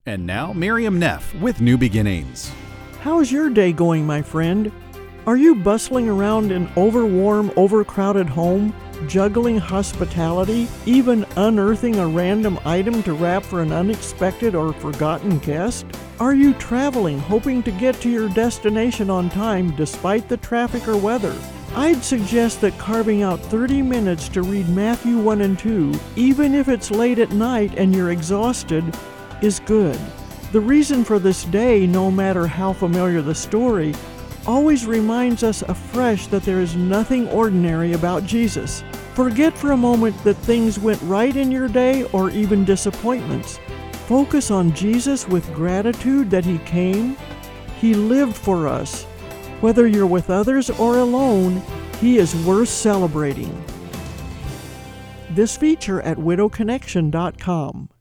And now, Miriam Neff with New Beginnings. How's your day going, my friend? Are you bustling around an overwarm, overcrowded home, juggling hospitality, even unearthing a random item to wrap for an unexpected or forgotten guest? Are you traveling, hoping to get to your destination on time despite the traffic or weather? I'd suggest that carving out 30 minutes to read Matthew 1 and 2, even if it's late at night and you're exhausted, is good. The reason for this day, no matter how familiar the story, always reminds us afresh that there is nothing ordinary about Jesus. Forget for a moment that things went right in your day or even disappointments. Focus on Jesus with gratitude that He came. He lived for us. Whether you're with others or alone, He is worth celebrating. This feature at widowconnection.com.